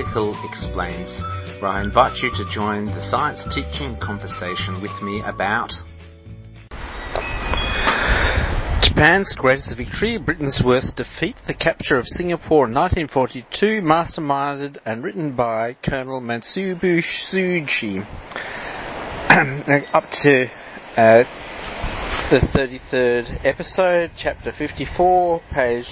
Hill Explains, where I invite you to join the science teaching conversation with me about Japan's greatest victory, Britain's worst defeat, the capture of Singapore in 1942, masterminded and written by Colonel Matsubu Tsuji. Up to the 33rd episode, chapter 54, page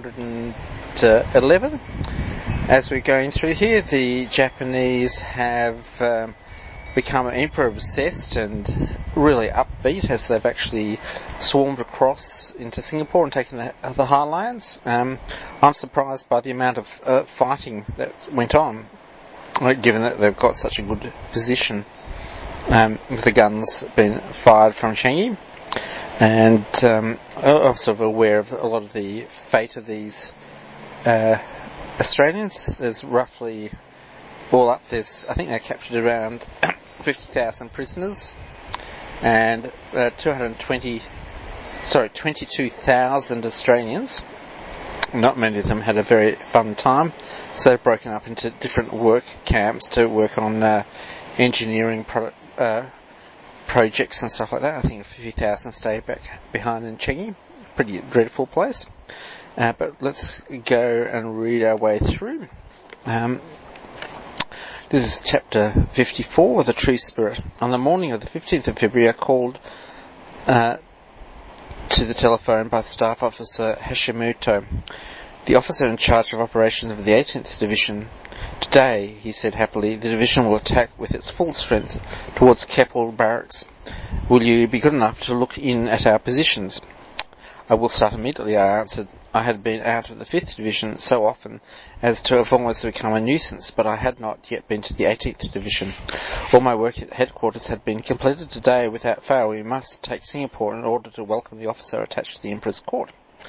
211. As we're going through here, the Japanese have become emperor obsessed and really upbeat as they've actually swarmed across into Singapore and taken the highlands. I'm surprised by the amount of fighting that went on, given that they've got such a good position with the guns being fired from Changi. And I'm sort of aware of a lot of the fate of these Australians. There's roughly, all up, I think they captured around 50,000 prisoners and 22,000 Australians. Not many of them had a very fun time, so they've broken up into different work camps to work on engineering projects and stuff like that. I think a few thousand stayed back behind in Changi. Pretty dreadful place. But let's go and read our way through. This is chapter 54, The True Spirit. On the morning of the 15th of February, I called to the telephone by Staff Officer Hashimoto, the officer in charge of operations of the 18th Division. Today, he said happily, the division will attack with its full strength towards Keppel Barracks. Will you be good enough to look in at our positions? I will start immediately, I answered. I had been out of the 5th Division so often as to have almost become a nuisance, but I had not yet been to the 18th Division. All my work at headquarters had been completed today without fail. We must take Singapore in order to welcome the officer attached to the Emperor's court.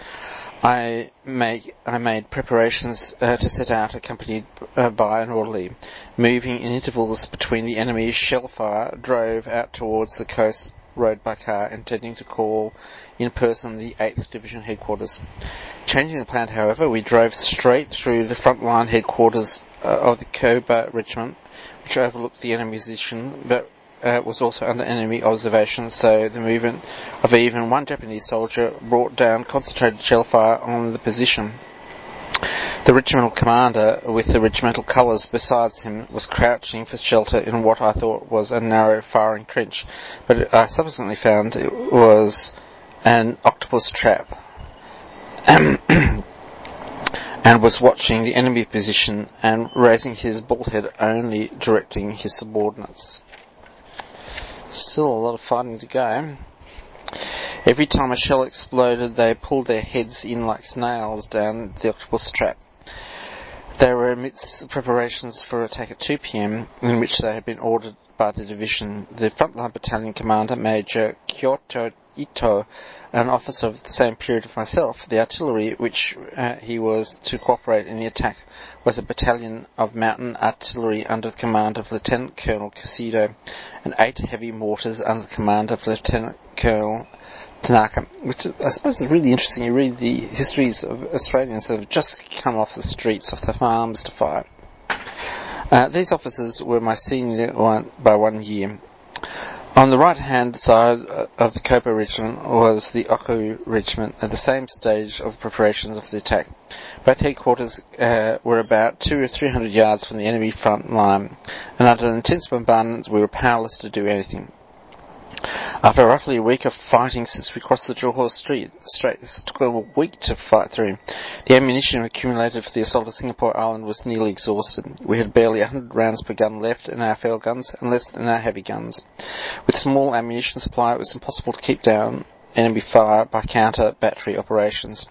I made preparations to set out, accompanied by an orderly. Moving in intervals between the enemy's shell fire, drove out towards the coast road by car, intending to call in person the 8th Division headquarters. Changing the plan, however, we drove straight through the front line headquarters of the Koba Regiment, which overlooked the enemy's position, but was also under enemy observation, so the movement of even one Japanese soldier brought down concentrated shell fire on the position. The regimental commander, with the regimental colours besides him, was crouching for shelter in what I thought was a narrow firing trench, but I subsequently found it was an octopus trap, and was watching the enemy position and raising his bald head, only directing his subordinates. Still a lot of fighting to go. Every time a shell exploded, they pulled their heads in like snails down the octopus trap. They were amidst preparations for attack at 2 p.m, in which they had been ordered by the division. The frontline battalion commander, Major Kyoto Ito, an officer of the same period of myself, the artillery, which he was to cooperate in the attack, was a battalion of mountain artillery under the command of Lieutenant Colonel Kusido, and 8 heavy mortars under the command of Lieutenant Colonel Tanaka, which I suppose is really interesting. You read the histories of Australians that have just come off the streets, off the farms to fight. These officers were my senior by 1 year. On the right-hand side of the Koba Regiment was the Oku Regiment at the same stage of preparations of the attack. Both headquarters were about 200 or 300 yards from the enemy front line, and under an intense bombardment we were powerless to do anything. After roughly a week of fighting since we crossed the Johor Strait, this took a week to fight through. The ammunition accumulated for the assault of Singapore Island was nearly exhausted. We had barely 100 rounds per gun left in our field guns, and less in our heavy guns. With small ammunition supply, it was impossible to keep down enemy fire by counter-battery operations.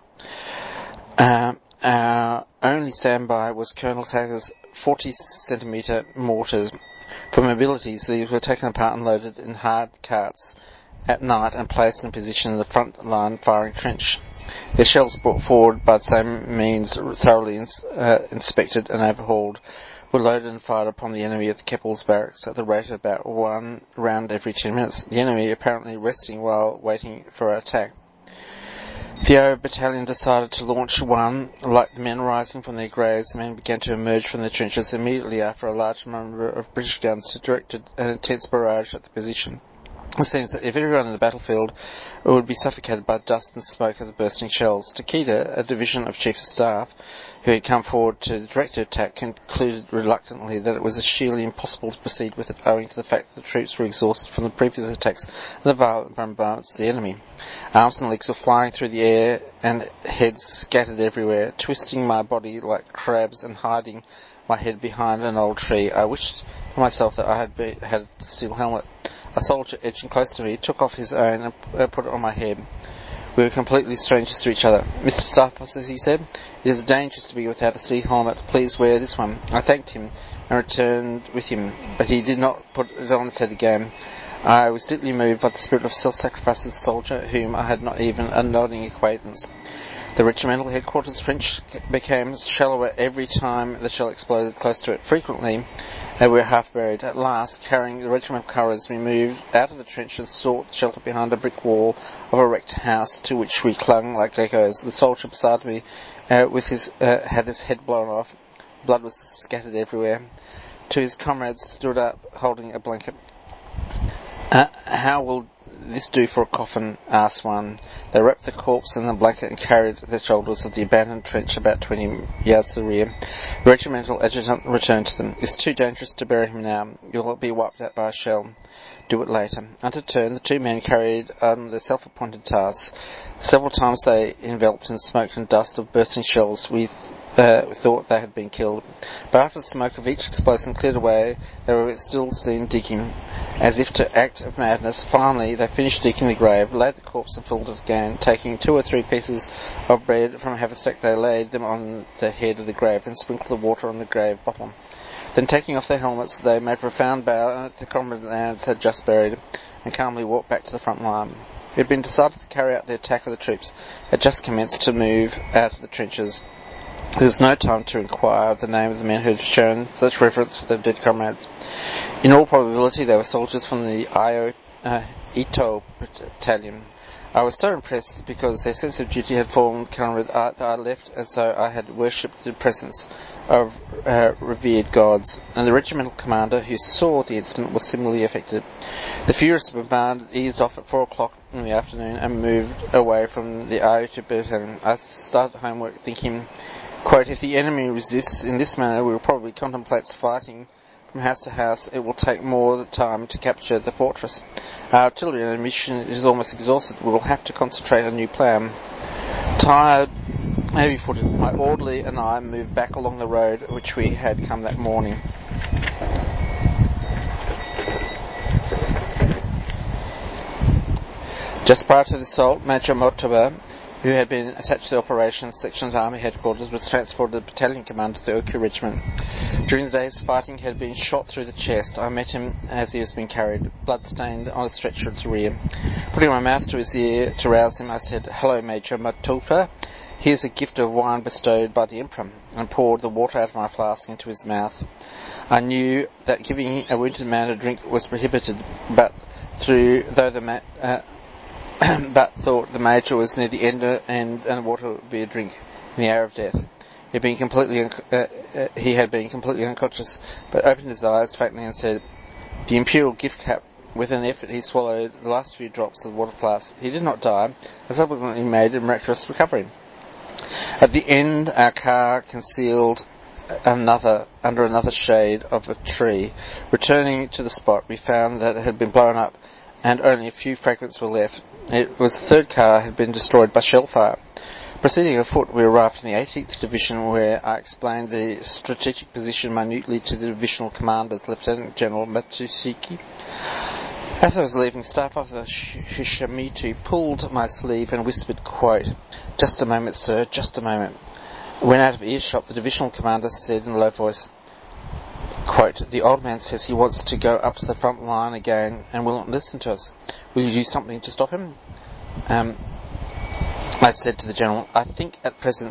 Our only standby was Colonel Tagger's 40-centimetre mortars. For mobilities, these were taken apart and loaded in hard carts at night and placed in position in the front line firing trench. Their shells brought forward by the same means, thoroughly inspected and overhauled, were loaded and fired upon the enemy at the Keppel Barracks at the rate of about 1 round every 10 minutes, the enemy apparently resting while waiting for our attack. The O Battalion decided to launch one. Like the men rising from their graves, the men began to emerge from their trenches immediately after a large number of British guns directed an intense barrage at the position. It seems that if everyone in the battlefield would be suffocated by dust and smoke of the bursting shells. Takeda, a division of Chief of Staff, who had come forward to direct the attack, concluded reluctantly that it was sheerly impossible to proceed with it owing to the fact that the troops were exhausted from the previous attacks and the violent bombardments of the enemy. Arms and legs were flying through the air and heads scattered everywhere, twisting my body like crabs and hiding my head behind an old tree. I wished to myself that I had a steel helmet. A soldier edging close to me took off his own and put it on my head. We were completely strangers to each other. Mr. Staff Officer, he said, it is dangerous to be without a steel helmet. Please wear this one. I thanked him and returned with him, but he did not put it on his head again. I was deeply moved by the spirit of self-sacrifice of the soldier, whom I had not even a nodding acquaintance. The regimental headquarters trench became shallower every time the shell exploded close to it. Frequently, we were half buried. At last, carrying the regimental colours, we moved out of the trench and sought shelter behind a brick wall of a wrecked house, to which we clung like geckos. The soldier beside me had his head blown off. Blood was scattered everywhere. Two of his comrades stood up, holding a blanket. How will this do for a coffin? Asked one. They wrapped the corpse in the blanket and carried the shoulders of the abandoned trench about 20 yards to the rear. The regimental adjutant returned to them. It's too dangerous to bury him now. You'll be wiped out by a shell. Do it later. Undeterred, the two men carried on their self-appointed tasks. Several times they enveloped in smoke and dust of bursting shells. We thought they had been killed. But after the smoke of each explosion cleared away, they were still seen digging, as if to act of madness. Finally, they finished digging the grave, laid the corpse and filled it again. Taking 2 or 3 pieces of bread from a haversack, they laid them on the head of the grave and sprinkled the water on the grave bottom. Then, taking off their helmets, they made a profound bow at the comrades had just buried, and calmly walked back to the front line. It had been decided to carry out the attack of the troops had just commenced to move out of the trenches. There was no time to inquire of the name of the men who had shown such reverence for their dead comrades. In all probability, they were soldiers from the Ito Battalion. I was so impressed because their sense of duty had formed comrade that I left as though I had worshipped the presence of revered gods, and the regimental commander who saw the incident was similarly affected. The furious bombardment eased off at 4 o'clock in the afternoon and moved away from the Ito Battalion. I started homework thinking, quote, if the enemy resists in this manner, we will probably contemplate fighting from house to house. It will take more time to capture the fortress. Our artillery and ammunition is almost exhausted. We will have to concentrate on a new plan. Tired, heavy-footed, my orderly and I moved back along the road which we had come that morning. Just prior to the assault, Major Motoba, who had been attached to the operations section of Army headquarters, was transferred to the battalion commander of the Oku Regiment. During the day's fighting, he had been shot through the chest. I met him as he was being carried, blood-stained, on a stretcher at the rear. Putting my mouth to his ear to rouse him, I said, "Hello, Major Motoba. Here's a gift of wine bestowed by the Emperor," and poured the water out of my flask into his mouth. I knew that giving a wounded man a drink was prohibited, but thought the Major was near the end and water would be a drink in the hour of death. He had been completely unconscious, but opened his eyes faintly and said, "The Imperial gift cup." With an effort he swallowed the last few drops of the water flask. He did not die, and subsequently made a miraculous recovery. At the end, our car concealed under another shade of a tree. Returning to the spot, we found that it had been blown up, and only a few fragments were left. It was the third car had been destroyed by shellfire. Proceeding afoot, we arrived in the 18th Division, where I explained the strategic position minutely to the divisional commanders, Lieutenant General Matsushiki. As I was leaving, Staff Officer Hishimitu pulled my sleeve and whispered, quote, "Just a moment, sir, just a moment." When out of earshot, the divisional commander said in a low voice, quote, "The old man says he wants to go up to the front line again and will not listen to us. Will you do something to stop him?" I said to the general, "I think at present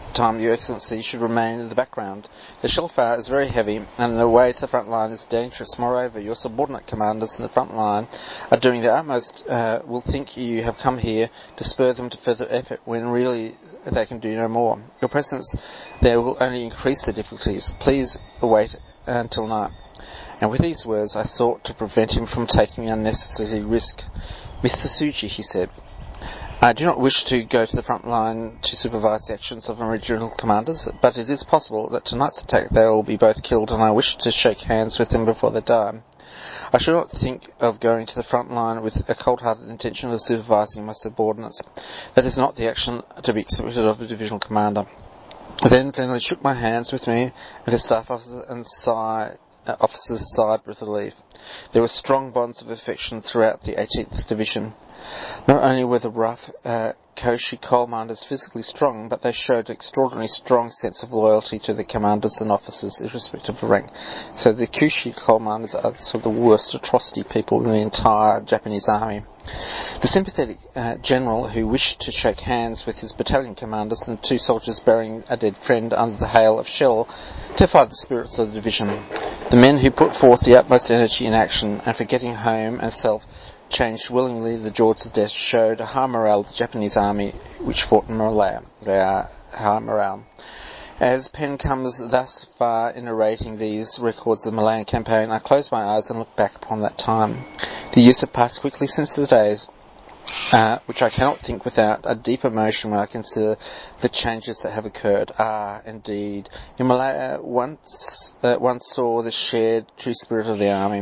time, Your Excellency should remain in the background. The shell fire is very heavy, and the way to the front line is dangerous. Moreover, your subordinate commanders in the front line are doing their utmost, will think you have come here to spur them to further effort, when really they can do no more. Your presence there will only increase the difficulties. Please wait until night. And with these words, I sought to prevent him from taking unnecessary risk. Mr. Tsuji, he said, I do not wish to go to the front line to supervise the actions of original commanders, but it is possible that tonight's attack they will be both killed, and I wish to shake hands with them before they die. I should not think of going to the front line with a cold-hearted intention of supervising my subordinates. That is not the action to be expected of a divisional commander. I then finally shook my hands with me, and his staff officer and officers sighed with relief. There were strong bonds of affection throughout the 18th Division. Not only were the rough Koshi coal miners physically strong, but they showed an extraordinarily strong sense of loyalty to their commanders and officers, irrespective of rank. So the Koshi coal miners are sort of the worst atrocity people in the entire Japanese army. The sympathetic general, who wished to shake hands with his battalion commanders, and the two soldiers burying a dead friend under the hail of shell, terrified the spirits of the division. The men who put forth the utmost energy in action, and forgetting home and self, changed willingly the jaws of death, showed a high morale of the Japanese army which fought in Malaya. They are high morale. As pen comes thus far in narrating these records of the Malayan campaign, I close my eyes and look back upon that time. The years have passed quickly since the days, which I cannot think without a deep emotion when I consider the changes that have occurred. Indeed, in Malaya one saw the shared true spirit of the army.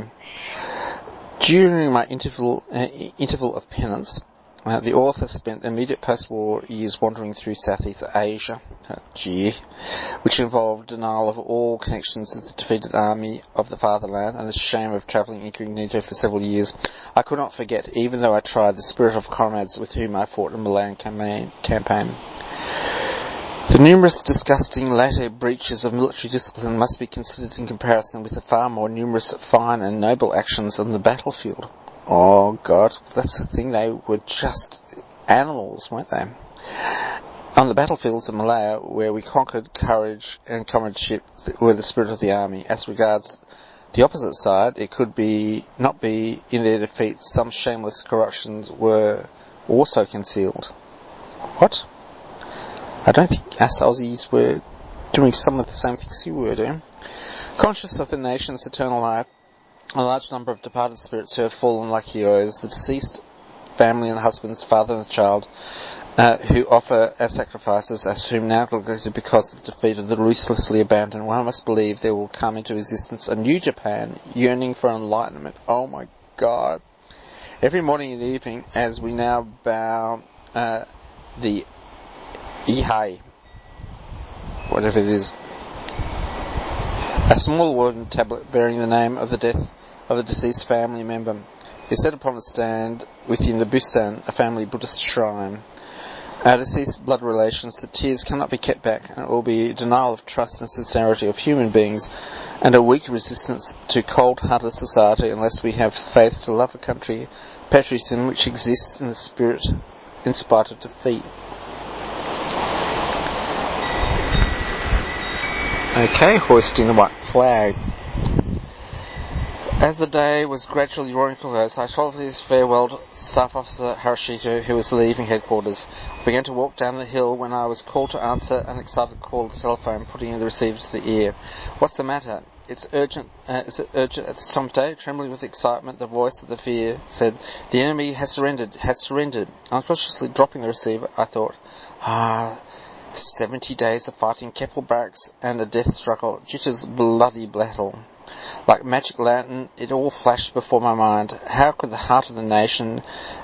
During my interval of penance, the author spent immediate post-war years wandering through Southeast Asia, which involved denial of all connections with the defeated army of the fatherland and the shame of travelling incognito for several years. I could not forget, even though I tried, the spirit of comrades with whom I fought in the Malayan campaign. The numerous disgusting later breaches of military discipline must be considered in comparison with the far more numerous fine and noble actions on the battlefield. Oh God, that's the thing, they were just animals, weren't they? On the battlefields of Malaya, where we conquered, courage and comradeship were the spirit of the army. As regards the opposite side, it could not be in their defeat some shameless corruptions were also concealed. What? I don't think us Aussies were doing some of the same things you were doing. Conscious of the nation's eternal life, a large number of departed spirits who have fallen like heroes, the deceased family and husbands, father and child, who offer as sacrifices, as whom now neglected because of the defeat of the ruthlessly abandoned. One must believe there will come into existence a new Japan, yearning for enlightenment. Oh my God. Every morning and evening, as we now bow the Ihai, whatever it is, a small wooden tablet bearing the name of the death of the deceased family member is set upon a stand within the Bustan, a family Buddhist shrine. Our deceased blood relations, the tears cannot be kept back, and it will be denial of trust and sincerity of human beings, and a weak resistance to cold-hearted society unless we have faith to love a country, patriotism which exists in the spirit in spite of defeat. Okay, hoisting the white flag. As the day was gradually drawing close, I told his farewell Staff Officer Harashito, who was leaving headquarters. I began to walk down the hill when I was called to answer an excited call at the telephone, putting the receiver to the ear. What's the matter? It's urgent. Is it urgent at this time of day? Trembling with excitement, the voice of the fear said, "The enemy has surrendered. Unconsciously dropping the receiver, I thought, 70 days of fighting Keppel Barracks and a death struggle, Jitter's bloody battle. Like magic lantern, it all flashed before my mind. How could the heart of the nation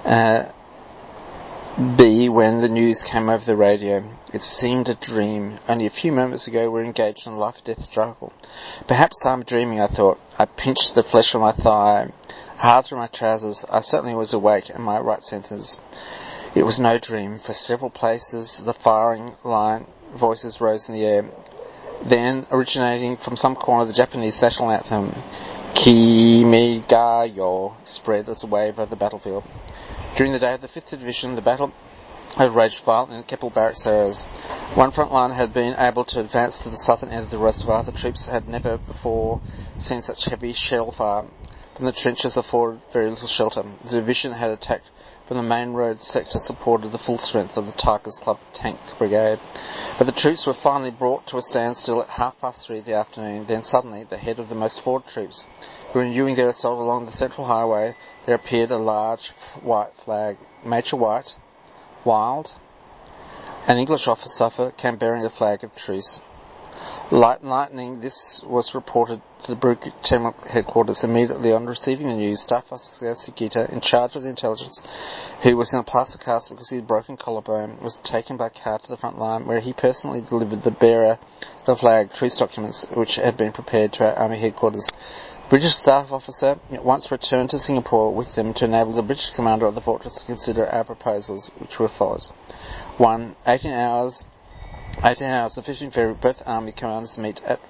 be when the news came over the radio? It seemed a dream. Only a few moments ago we were engaged in a life-or-death struggle. Perhaps I'm dreaming, I thought. I pinched the flesh on my thigh, hard through my trousers. I certainly was awake in my right senses. It was no dream. For several places the firing line voices rose in the air. Then, originating from some corner, the Japanese national anthem, Kimi ga yo, spread as a wave over the battlefield. During the day of the 5th Division, the battle had raged violently in Keppel Barracks areas. One front line had been able to advance to the southern end of the reservoir. The troops had never before seen such heavy shell fire. From the trenches afforded very little shelter. The division had attacked from the main road sector, supported the full strength of the Tigers Club Tank Brigade. But the troops were finally brought to a standstill at 3:30 in the afternoon. Then suddenly, the head of the most forward troops, who were renewing their assault along the central highway, there appeared a large white flag. Major Wild, an English officer, came bearing the flag of truce. Lightning, this was reported to the Brigade headquarters. Immediately on receiving the news, Staff Officer Sugita, in charge of the intelligence, who was in a plaster cast because he had broken collarbone, was taken by car to the front line, where he personally delivered the bearer the flag truce documents, which had been prepared to our army headquarters. The British Staff Officer at once returned to Singapore with them to enable the British commander of the fortress to consider our proposals, which were as follows. 1. 18 hours on 15th February, both army commanders meet at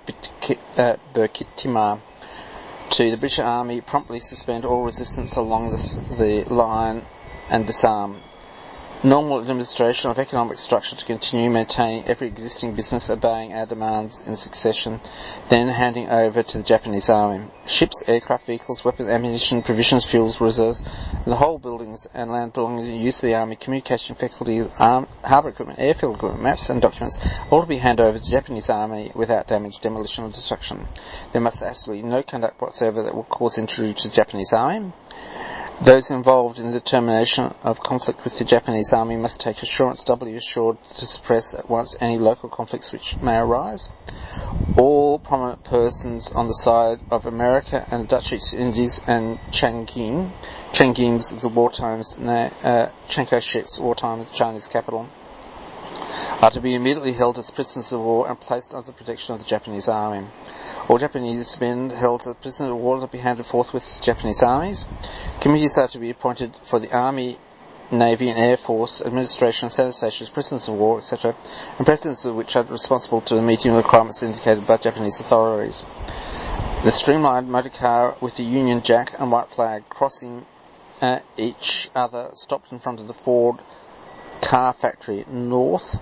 Bukit Timah. 2. The British Army promptly suspend all resistance along the line and disarm. Normal administration of economic structure to continue maintaining every existing business, obeying our demands in succession, then handing over to the Japanese Army. Ships, aircraft, vehicles, weapons, ammunition, provisions, fuels, reserves, the whole buildings and land belonging to the use of the Army, communication faculty, harbour equipment, airfield equipment, maps and documents, all to be handed over to the Japanese Army without damage, demolition or destruction. There must absolutely no conduct whatsoever that will cause injury to the Japanese Army. Those involved in the termination of conflict with the Japanese Army must take assurance doubly assured to suppress at once any local conflicts which may arise. All prominent persons on the side of America and the Dutch East Indies and Changing's the wartime, Chiang Kai-shek's wartime Chinese capital, are to be immediately held as prisoners of war and placed under the protection of the Japanese Army. All Japanese men held as prisoners of war are to be handed forthwith to Japanese armies. Committees are to be appointed for the Army, Navy and Air Force, administration of sanitations, prisoners of war, etc., and presidents of which are responsible to the meeting requirements indicated by Japanese authorities. The streamlined motor car with the Union Jack and white flag crossing each other stopped in front of the Ford car factory north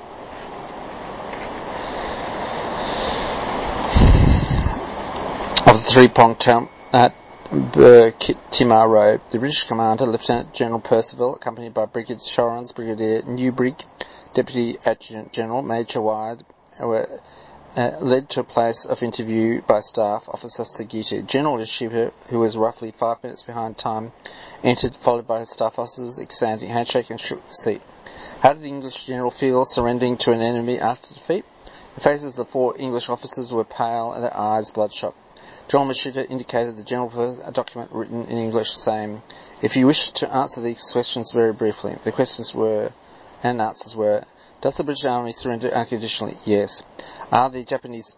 of the three-pronged town at Bukit Timah Road. The British commander, Lieutenant General Percival, accompanied by Brigadier Shorans, Brigadier Newbrig, Deputy Adjutant General Major Wide, were led to a place of interview by Staff Officer Sugita. General Yoshiba, who was roughly 5 minutes behind time, entered, followed by his staff officers, extending handshake and shook the seat. How did the English general feel surrendering to an enemy after defeat? The faces of the 4 English officers were pale and their eyes bloodshot. General Mashita indicated the general a document written in English saying, "If you wish to answer these questions very briefly." The questions were, and answers were, does the British Army surrender unconditionally? Yes. Are the Japanese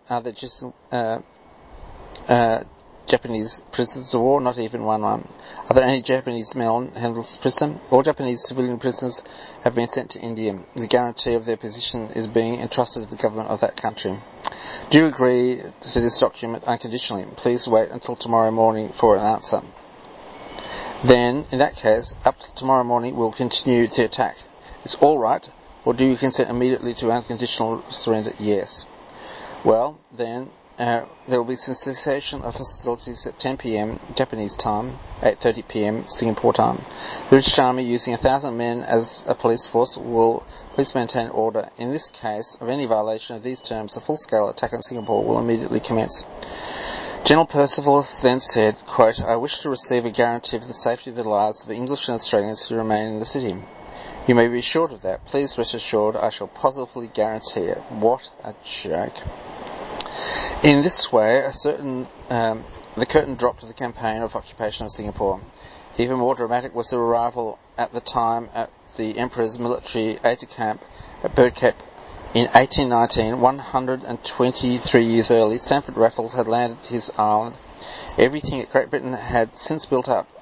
prisoners of war? Not even one. Are there any Japanese men held as prison? All Japanese civilian prisoners have been sent to India. The guarantee of their position is being entrusted to the government of that country. Do you agree to this document unconditionally? Please wait until tomorrow morning for an answer. Then, in that case, up to tomorrow morning we'll continue the attack. It's all right, or do you consent immediately to unconditional surrender? Yes. Well, then, there will be cessation of hostilities at 10 p.m. Japanese time, 8:30 p.m. Singapore time. The British Army, using 1,000 men as a police force, will please maintain order. In this case of any violation of these terms, a full-scale attack on Singapore will immediately commence. General Percival then said, quote, "I wish to receive a guarantee of the safety of the lives of the English and Australians who remain in the city. You may be assured of that. Please rest assured I shall positively guarantee it." What a joke. In this way, the curtain dropped to the campaign of occupation of Singapore. Even more dramatic was the arrival at the time at the Emperor's military aide-de-camp at Burkett. In 1819, 123 years early, Stamford Raffles had landed his island. Everything that Great Britain had since built up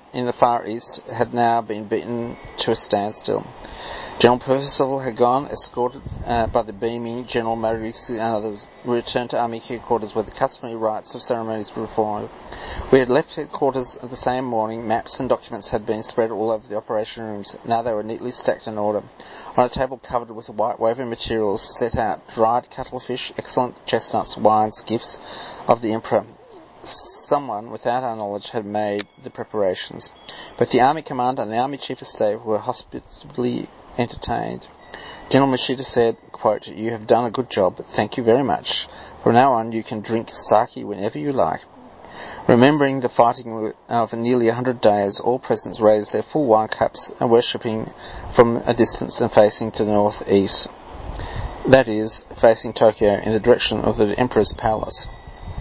in the Far East had now been beaten to a standstill. General Percival had gone, escorted by the beaming General Mariucci and others. We returned to Army headquarters where the customary rites of ceremonies were performed. We had left headquarters the same morning. Maps and documents had been spread all over the operation rooms. Now they were neatly stacked in order. On a table covered with white woven materials set out dried cuttlefish, excellent chestnuts, wines, gifts of the Emperor. Someone, without our knowledge, had made the preparations. Both the Army Commander and the Army Chief of Staff were hospitably entertained. General Machida said, quote, "You have done a good job, but thank you very much. From now on you can drink sake whenever you like." Remembering the fighting of nearly 100 days, all present raised their full wine cups and worshipping from a distance and facing to the northeast. That is, facing Tokyo in the direction of the Emperor's palace.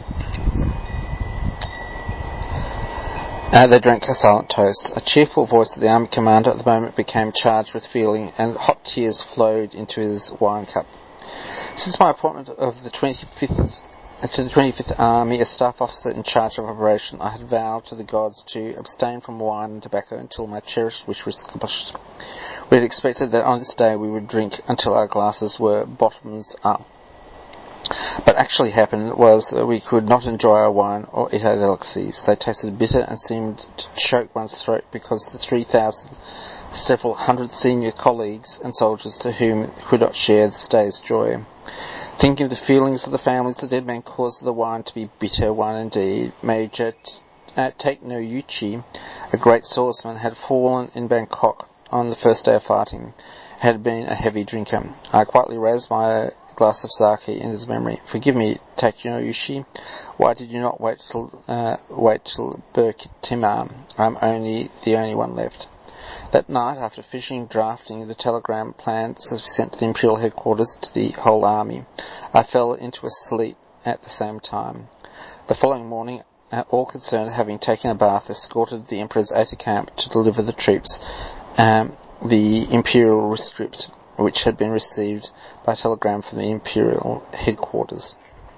They drank a silent toast. A cheerful voice of the Army Commander at the moment became charged with feeling, and hot tears flowed into his wine cup. Since my appointment of the 25th Army as Staff Officer in charge of operation, I had vowed to the gods to abstain from wine and tobacco until my cherished wish was accomplished. We had expected that on this day we would drink until our glasses were bottoms up. What actually happened was that we could not enjoy our wine or eat our delicacies. They tasted bitter and seemed to choke one's throat because the 3,000, several hundred senior colleagues and soldiers to whom could not share this day's joy. Thinking of the feelings of the families the dead man caused the wine to be bitter one indeed. Major Take no Yuchi, a great swordsman, had fallen in Bangkok on the first day of fighting, had been a heavy drinker. I quietly raised my glass of sake in his memory. "Forgive me, Take no Yuchi. Why did you not wait till Bukit Timah? I'm the only one left." That night, after finishing drafting the telegram plans as we sent to the Imperial headquarters to the whole army, I fell into a sleep at the same time. The following morning, all concerned, having taken a bath, escorted the Emperor's aide-de-camp to deliver the troops the Imperial rescript, which had been received by telegram from the Imperial headquarters.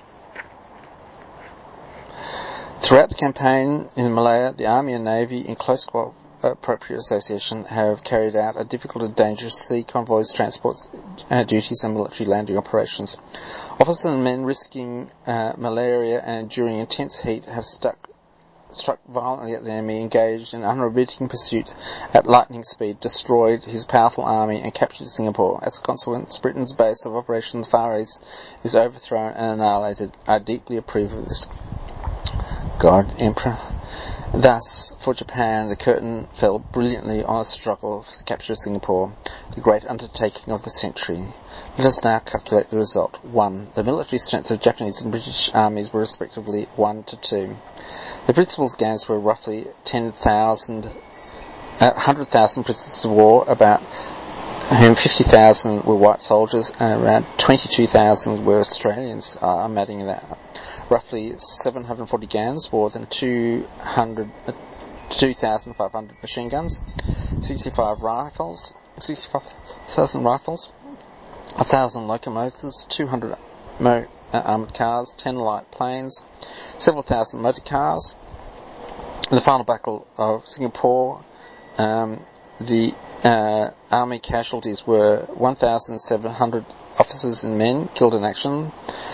Throughout the campaign in Malaya, the Army and Navy, in close appropriate association, have carried out a difficult and dangerous sea convoys, transports duties and military landing operations. Officers and men risking malaria and enduring intense heat have struck violently at the enemy, engaged in unremitting pursuit at lightning speed, destroyed his powerful army and captured Singapore. As a consequence, Britain's base of operations Far East is overthrown and annihilated. I deeply approve of this. God, Emperor. Thus, for Japan, the curtain fell brilliantly on a struggle for the capture of Singapore, the great undertaking of the century. Let us now calculate the result. 1. The military strength of the Japanese and British armies were respectively 1 to 2. The principal gains were roughly 100,000 prisoners of war, about whom 50,000 were white soldiers and around 22,000 were Australians. I'm adding that up. Roughly 740 guns, more than 2,500 machine guns, 65,000 rifles, 1,000 locomotives, 200 armoured cars, 10 light planes, several thousand motor cars. In the final battle of Singapore, the army casualties were 1,700 officers and men killed in action,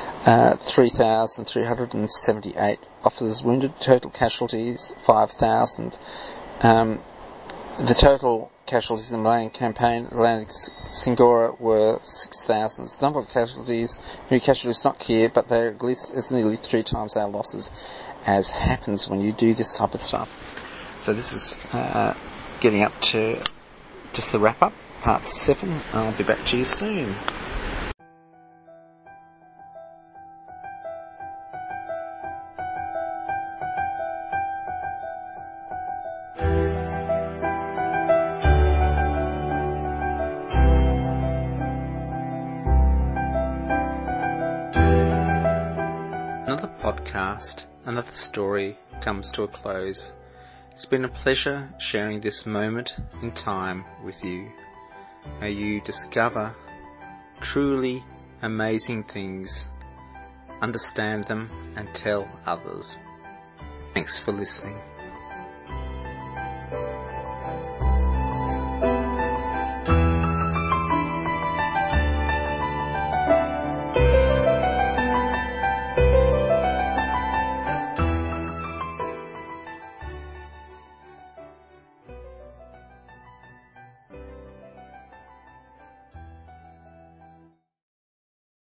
3,378 officers wounded, total casualties 5,000. The total casualties in the Malayan campaign, Atlantic Singora, were 6,000. The number of casualties, new casualties, not clear, but they're at least as nearly 3 times our losses, as happens when you do this type of stuff. So this is getting up to just the wrap up, part 7. I'll be back to you soon. Another podcast, another story comes to a close. It's been a pleasure sharing this moment in time with you. May you discover truly amazing things, understand them and tell others. Thanks for listening.